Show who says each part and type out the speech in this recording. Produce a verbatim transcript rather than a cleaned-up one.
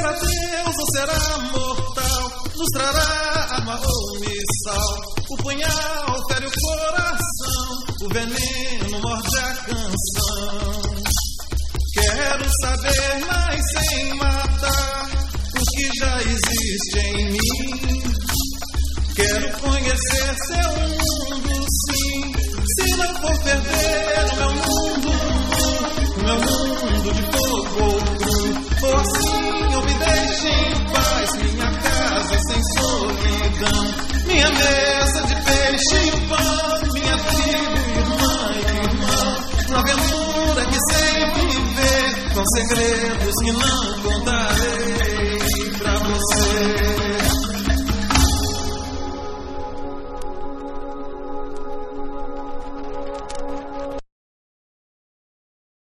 Speaker 1: será Deus ou será mortal? Nos trará arma ou missal? O punhal fere o coração, o veneno morde a canção. Quero saber, mas sem matar, o que já existe em mim. Quero conhecer seu mundo, sim. Se não for perder o meu mundo, o meu mundo de fogo ou cru, ou assim eu me deixe em paz, minha casa sem solidão, minha mesa de peixe e pão, minha tribo, irmã e irmão, uma aventura que sei viver, com segredos que não contar.